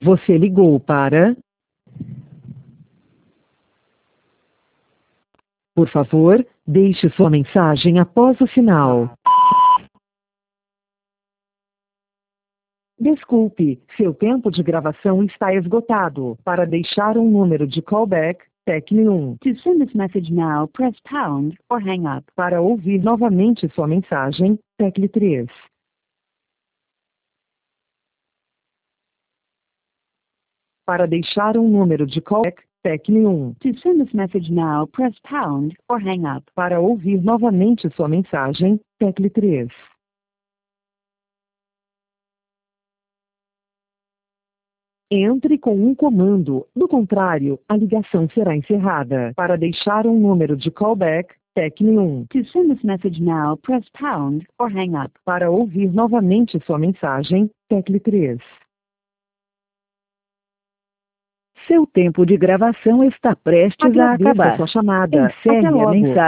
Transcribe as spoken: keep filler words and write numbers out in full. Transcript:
Você ligou para... Por favor, deixe sua mensagem após o sinal. Desculpe, seu tempo de gravação está esgotado. Para deixar um número de callback, tecle um. To send this message now, press pound or hang up. Para ouvir novamente sua mensagem, tecle três. Para deixar um número de callback, tecle um. To send this message now, press pound or hang up. Para ouvir novamente sua mensagem, tecle três. Entre com um comando, do contrário, a ligação será encerrada. Para deixar um número de callback, tecle um. To send this message now, press pound or hang up. Para ouvir novamente sua mensagem, tecle três. Seu tempo de gravação está prestes a Agradeço acabar. a sua chamada. Encerre Até a logo. mensagem.